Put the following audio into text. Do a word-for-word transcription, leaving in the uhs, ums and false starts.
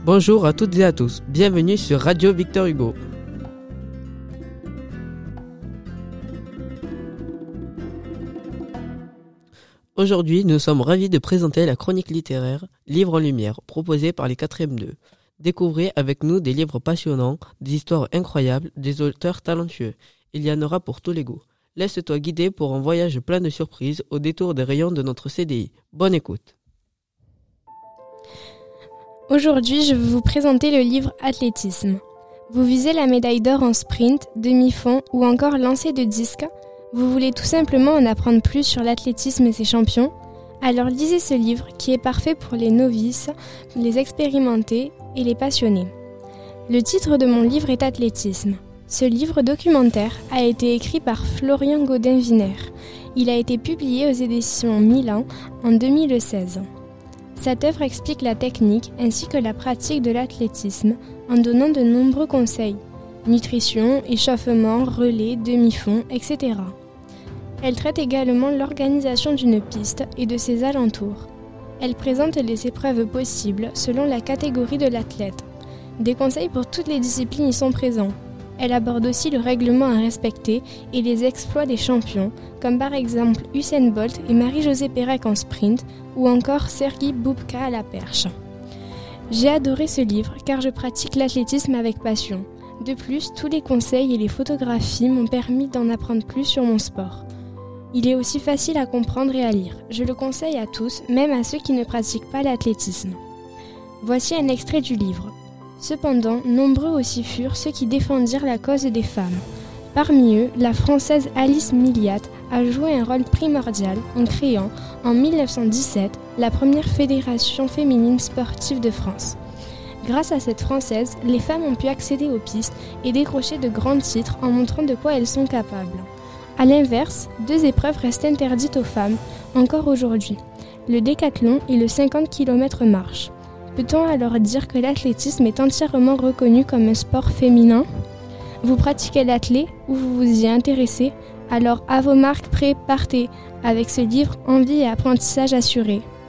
Bonjour à toutes et à tous, bienvenue sur Radio Victor Hugo. Aujourd'hui, nous sommes ravis de présenter la chronique littéraire Livres en lumière, proposée par les quatrième deux. Découvrez avec nous des livres passionnants, des histoires incroyables, des auteurs talentueux. Il y en aura pour tous les goûts. Laisse-toi guider pour un voyage plein de surprises au détour des rayons de notre C D I. Bonne écoute. Aujourd'hui, je vais vous présenter le livre Athlétisme. Vous visez la médaille d'or en sprint, demi-fond ou encore lancer de disque. Vous voulez tout simplement en apprendre plus sur l'athlétisme et ses champions? Alors lisez ce livre qui est parfait pour les novices, les expérimentés et les passionnés. Le titre de mon livre est Athlétisme. Ce livre documentaire a été écrit par Florian Godin-Wiener. Il a été publié aux éditions Milan en deux mille seize. Cette œuvre explique la technique ainsi que la pratique de l'athlétisme en donnant de nombreux conseils, nutrition, échauffement, relais, demi-fond, et cetera. Elle traite également l'organisation d'une piste et de ses alentours. Elle présente les épreuves possibles selon la catégorie de l'athlète. Des conseils pour toutes les disciplines y sont présents. Elle aborde aussi le règlement à respecter et les exploits des champions, comme par exemple Usain Bolt et Marie-Josée Pérec en sprint, ou encore Sergi Bubka à la perche. J'ai adoré ce livre car je pratique l'athlétisme avec passion. De plus, tous les conseils et les photographies m'ont permis d'en apprendre plus sur mon sport. Il est aussi facile à comprendre et à lire. Je le conseille à tous, même à ceux qui ne pratiquent pas l'athlétisme. Voici un extrait du livre. Cependant, nombreux aussi furent ceux qui défendirent la cause des femmes. Parmi eux, la Française Alice Milliat a joué un rôle primordial en créant, en mille neuf cent dix-sept, la première fédération féminine sportive de France. Grâce à cette Française, les femmes ont pu accéder aux pistes et décrocher de grands titres en montrant de quoi elles sont capables. A l'inverse, deux épreuves restent interdites aux femmes, encore aujourd'hui, le décathlon et le cinquante kilomètres marche. Peut-on alors dire que l'athlétisme est entièrement reconnu comme un sport féminin? Vous pratiquez l'athlé ou vous vous y intéressez? Alors à vos marques, prêts, partez, avec ce livre Envie et apprentissage assuré.